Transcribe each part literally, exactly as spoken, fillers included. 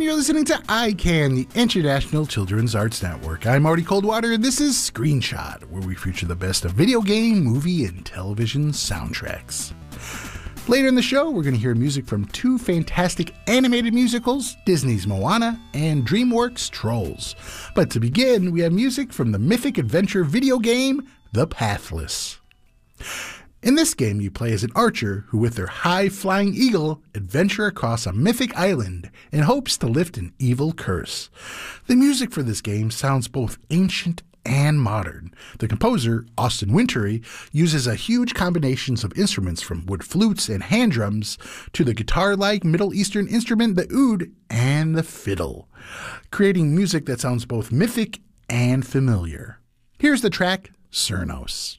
you're listening to I CAN, the International Children's Arts Network. I'm Marty Coldwater, and this is Screenshot, where we feature the best of video game, movie, and television soundtracks. Later in the show, we're going to hear music from two fantastic animated musicals, Disney's Moana and DreamWorks' Trolls. But to begin, we have music from the mythic adventure video game, The Pathless. In this game, you play as an archer who, with their high-flying eagle, adventure across a mythic island in hopes to lift an evil curse. The music for this game sounds both ancient and modern. The composer, Austin Wintory, uses a huge combinations of instruments from wood flutes and hand drums to the guitar-like Middle Eastern instrument, the oud, and the fiddle, creating music that sounds both mythic and familiar. Here's the track, Cernos.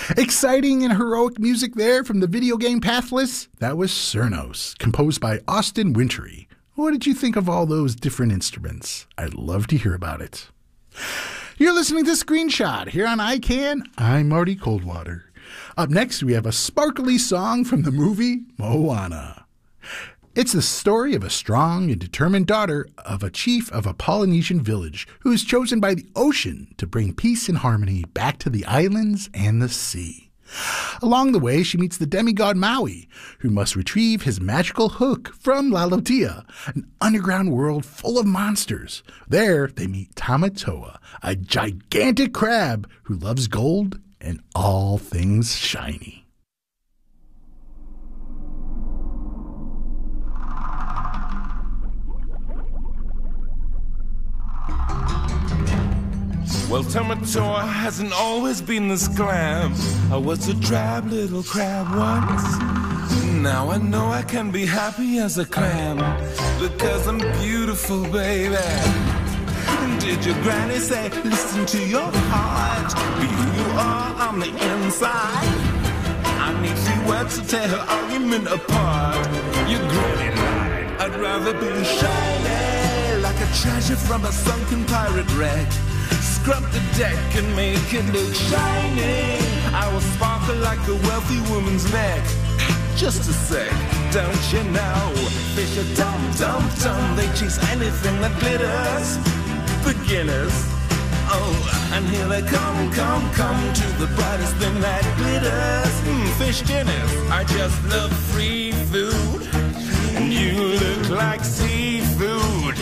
Exciting and heroic music there from the video game Pathless. That was Cernos, composed by Austin Wintory. What did you think of all those different instruments? I'd love to hear about it. You're listening to Screenshot here on I CAN. I'm Marty Coldwater. Up next, we have a sparkly song from the movie Moana. It's the story of a strong and determined daughter of a chief of a Polynesian village who is chosen by the ocean to bring peace and harmony back to the islands and the sea. Along the way, she meets the demigod Maui, who must retrieve his magical hook from Lalotea, an underground world full of monsters. There, they meet Tamatoa, a gigantic crab who loves gold and all things shiny. Well, Tamatoa hasn't always been this glam. I was a drab little crab once. Now I know I can be happy as a clam, because I'm beautiful, baby. Did your granny say, listen to your heart, be who you are on the inside? I need few words to tear her argument apart. Your granny lied. I'd rather be shiny, like a treasure from a sunken pirate wreck. Scrub the deck and make it look shiny. I will sparkle like a wealthy woman's neck. Just a sec, don't you know? Fish are dumb, dumb, dumb. They chase anything that glitters. Beginners. Oh, and here they come, come, come to the brightest thing that glitters. Mm, fish dinners. I just love free food. And you look like seafood.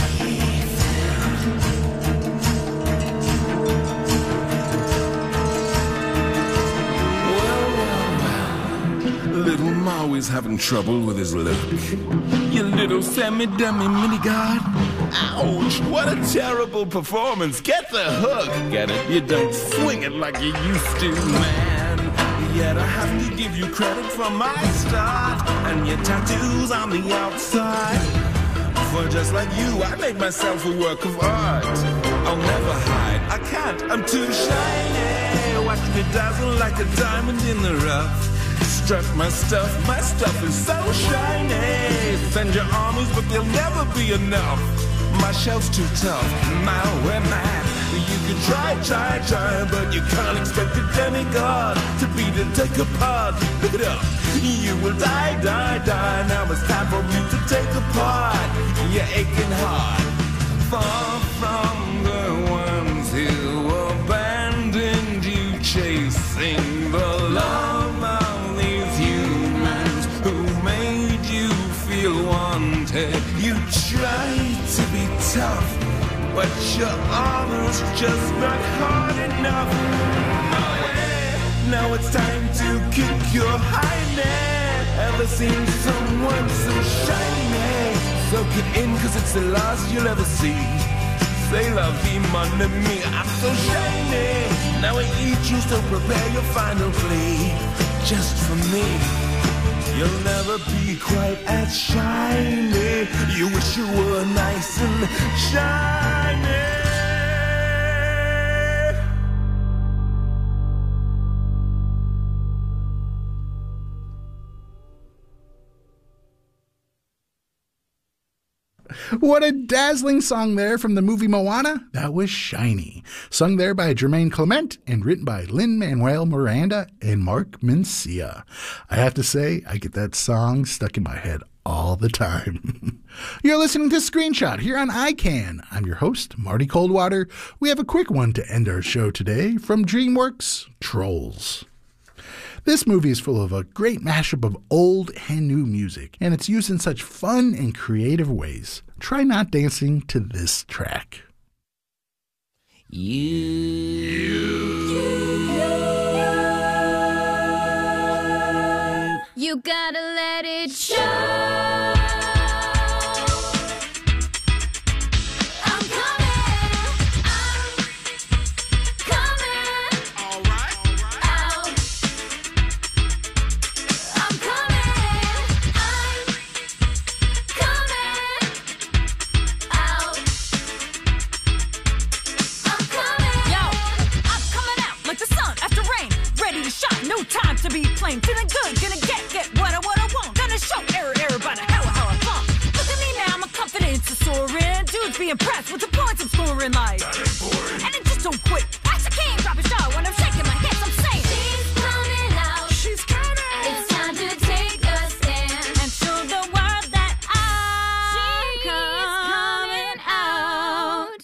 Little Maui's having trouble with his look. You little semi-dummy mini-god. Ouch, what a terrible performance. Get the hook. Get it? You don't swing it like you used to, man. Yet I have to give you credit for my start and your tattoos on the outside. For just like you, I made myself a work of art. I'll never hide, I can't, I'm too shiny. Watch me dazzle like a diamond in the rough. Strut my stuff, my stuff is so shiny. Send your armies, but they'll never be enough. My shell's too tough, my way man. You can try, try, try, but you can't expect a demigod to beat and take apart. Look it up, you will die, die, die. Now it's time for me to take apart your aching heart. Far from the ones who abandoned you, chasing the love of these humans who made you feel wanted. You tried to be tough, but your armor's just not hard enough. Now it's time to kick your highness. Ever seen someone so shiny? Soak it in, cause it's the last you'll ever see. Say la vie, mon ami, I'm so shiny. Now I eat you, so prepare your final plea. Just for me, you'll never be quite as shiny. You wish you were nice and shiny. What a dazzling song there from the movie Moana. That was Shiny. Sung there by Jermaine Clement and written by Lin-Manuel Miranda and Mark Mencia. I have to say, I get that song stuck in my head all the time. You're listening to Screenshot here on I CAN. I'm your host, Marty Coldwater. We have a quick one to end our show today from DreamWorks, Trolls. This movie is full of a great mashup of old and new music, and it's used in such fun and creative ways. Try not dancing to this track. You, you, you gotta let it show. Coming. no time to be playing. Feeling good, gonna get, get what I, what I want. Gonna show error, error by the hell, how I funk. Look at me now, my confidence is soaring. Dudes be impressed with the points I'm scoring like. And it just don't quit. Watch the king drop his jaw when I'm shaking my hips. I'm saying she's coming out. She's coming. It's time to take a stand and show the world that I'm coming out.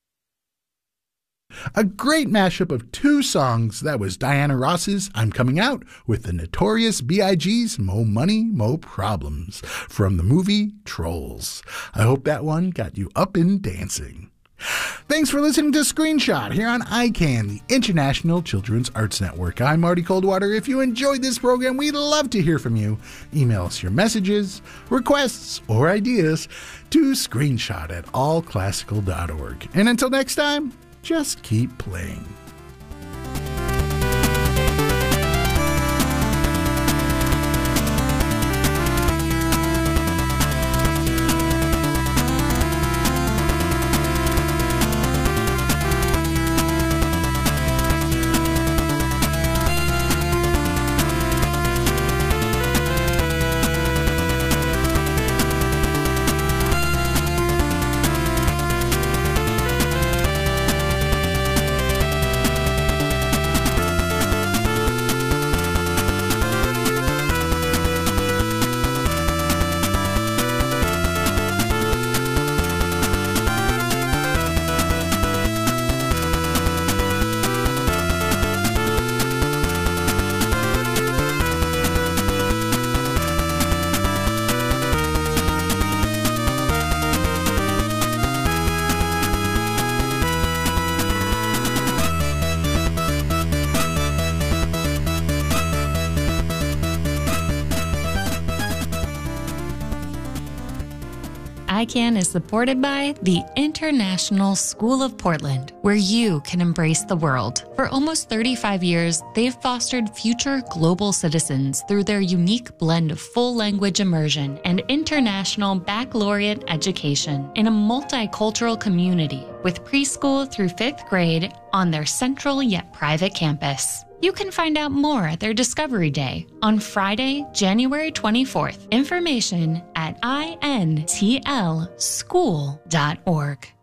A great mashup of two songs. That was Diana Ross's I'm Coming Out with the Notorious B I G's Mo Money, Mo Problems from the movie Trolls. I hope that one got you up and dancing. Thanks for listening to Screenshot here on I CAN, the International Children's Arts Network. I'm Marty Coldwater. If you enjoyed this program, we'd love to hear from you. Email us your messages, requests, or ideas to screenshot at all classical dot org. And until next time, just keep playing. I CAN is supported by the International School of Portland, where you can embrace the world. For almost thirty-five years, they've fostered future global citizens through their unique blend of full language immersion and international baccalaureate education in a multicultural community with preschool through fifth grade on their central yet private campus. You can find out more at their Discovery Day on Friday, January twenty-fourth. Information at I N T L school dot org.